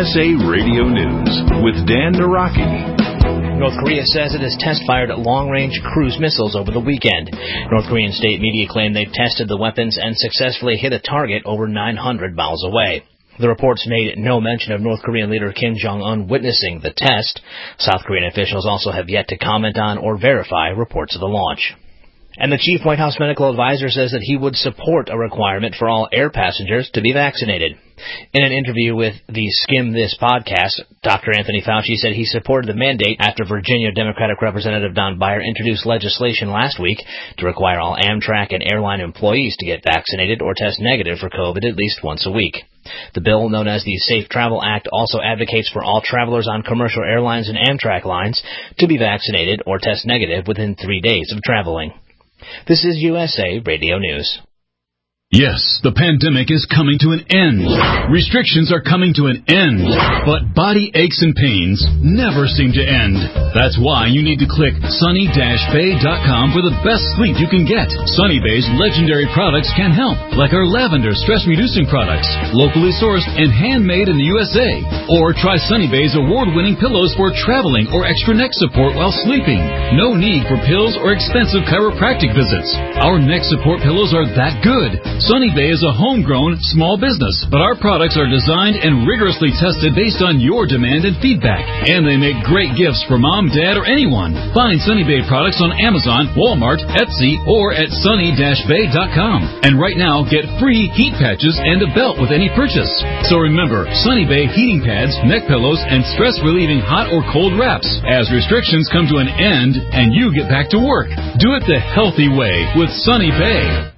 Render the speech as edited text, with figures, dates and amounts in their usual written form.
USA Radio News with Dan Naraki. North Korea says it has test-fired long-range cruise missiles over the weekend. North Korean state media claim they've tested the weapons and successfully hit a target over 900 miles away. The reports made no mention of North Korean leader Kim Jong-un witnessing the test. South Korean officials also have yet to comment on or verify reports of the launch. And the chief White House medical advisor says that he would support a requirement for all air passengers to be vaccinated. In an interview with the Skim This podcast, Dr. Anthony Fauci said he supported the mandate after Virginia Democratic Representative Don Beyer introduced legislation last week to require all Amtrak and airline employees to get vaccinated or test negative for COVID at least once a week. The bill, known as the Safe Travel Act, also advocates for all travelers on commercial airlines and Amtrak lines to be vaccinated or test negative within 3 days of traveling. This is USA Radio News. Yes, the pandemic is coming to an end. Restrictions are coming to an end. But body aches and pains never seem to end. That's why you need to click sunny-bay.com for the best sleep you can get. Sunny Bay's legendary products can help, like our lavender stress-reducing products, locally sourced and handmade in the USA. Or try Sunny Bay's award-winning pillows for traveling or extra neck support while sleeping. No need for pills or expensive chiropractic visits. Our neck support pillows are that good. Sunny Bay is a homegrown, small business, but our products are designed and rigorously tested based on your demand and feedback. And they make great gifts for mom, dad, or anyone. Find Sunny Bay products on Amazon, Walmart, Etsy, or at sunny-bay.com. And right now, get free heat patches and a belt with any purchase. So remember, Sunny Bay heating pads, neck pillows, and stress-relieving hot or cold wraps as restrictions come to an end and you get back to work. Do it the healthy way with Sunny Bay.